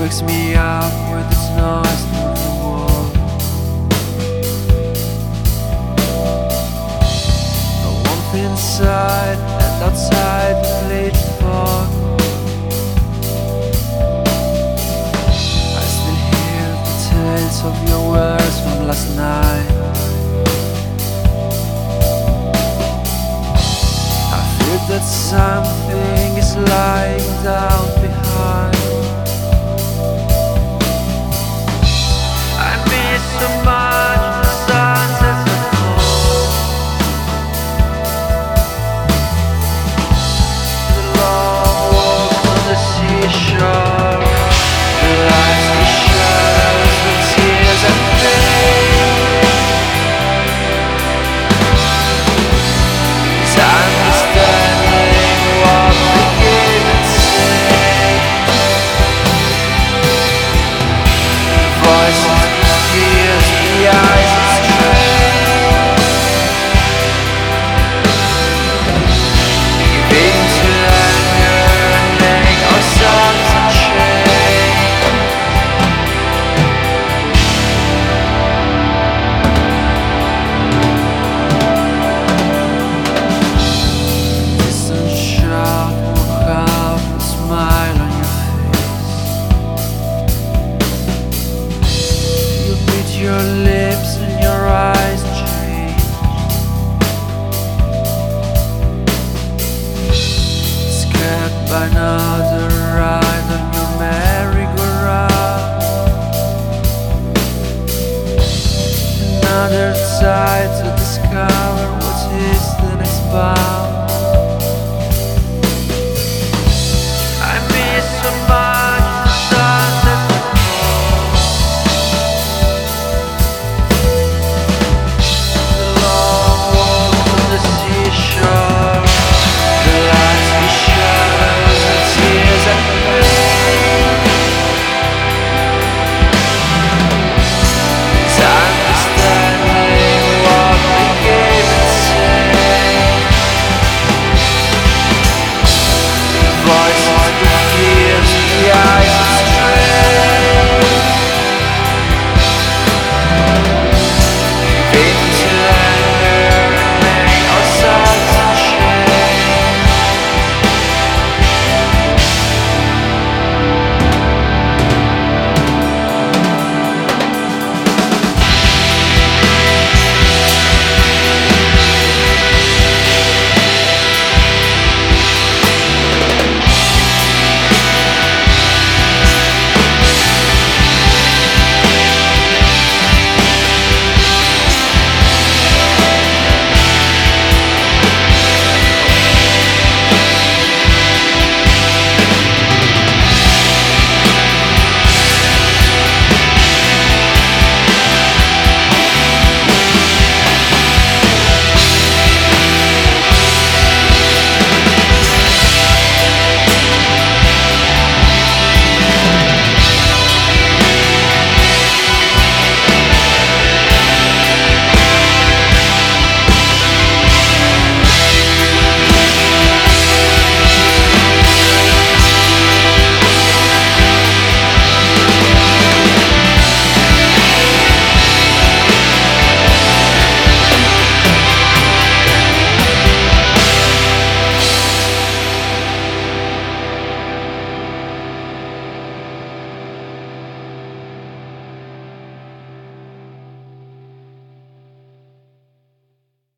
wakes me up with its noise through the wall. The warmth inside and outside the fleeting fog. I still hear the tales of your words from last night. I feel that something is lying down behind. So much the sunsets that fall, the long walk on the seashore, the lights, the shadows, the tears and pain. It's understanding what we give and say. The voices, the eyes astray, giving to anger and laying ourselves in shame. Distant shout will have a smile on your face. You beat your lips and your eyes change. Scared by another ride on your merry-go-round, another sight to discover what is the next bound.